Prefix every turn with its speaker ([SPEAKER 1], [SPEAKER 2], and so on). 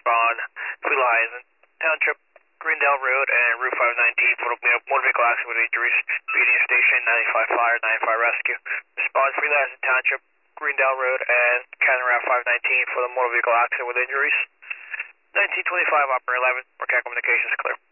[SPEAKER 1] respond, Fleet Horizon Township, Greendale Road, and Route 519 for motor vehicle accident with injuries. Union Station, 95 Fire, 95 Rescue. Respond, Fleet Horizon Township, Greendale Road, and Cannon Route 519 for the motor vehicle accident with injuries. 1925, Operator 11, Mechanical Communications clear.